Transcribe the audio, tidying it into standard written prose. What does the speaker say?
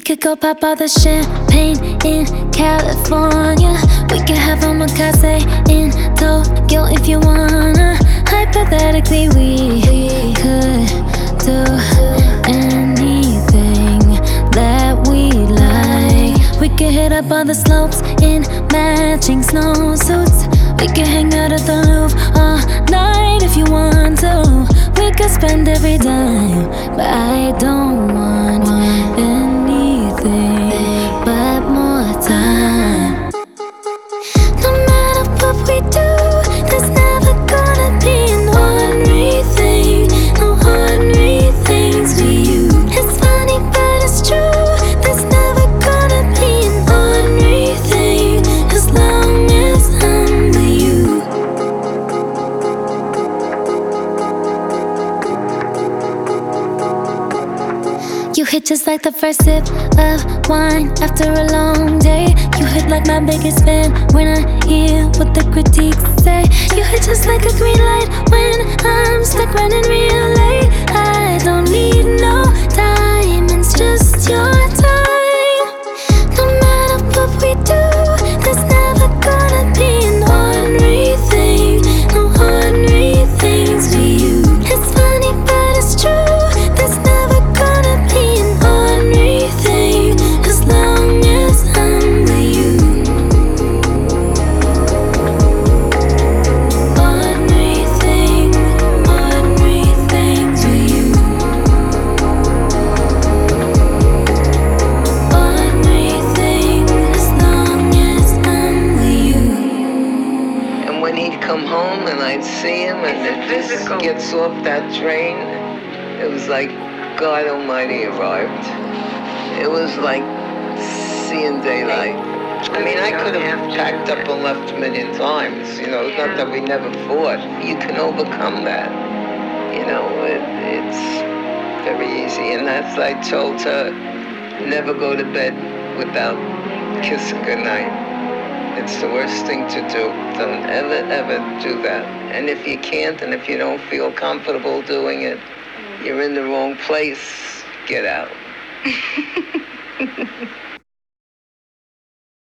could go pop all the champagne in California. We could have omakase in Tokyo if you wanna. Hypothetically, we could do anything that we like. We could hit up all the slopes in matching snowsuits. We could hang out at the Louvre all night if you want to. We could spend every dime, but I don't want anything but more time. No matter what we do, there's never gonna be an ordinary thing. No ordinary things for you. It's funny, but it's true. There's never gonna be an ordinary thing as long as I'm with you. You hit just like the first sip of wine after a long day. You hit like my biggest fan when I hear what the critiques say. You hit just like a green light when I'm stuck running real late. I don't need no diamonds, just your time. No matter what we do, there's never gonna be an ordinary thing. No ordinary things for you. It's funny, but it's true. There's never gonna be an ordinary thing as long as I'm with you. Ordinary thing, ordinary things with you. Ordinary thing as long as I'm with you. And when he'd come home and I'd see him and he just gets off that train, it was like God Almighty arrived. It was like seeing daylight. I mean, I could have packed up and left a million times, you know, it's not that we never fought. You can overcome that, you know, it's very easy. And as I told her, never go to bed without kissing goodnight. It's the worst thing to do. Don't ever, ever do that. And if you can't, and if you don't feel comfortable doing it, you're in the wrong place. Get out.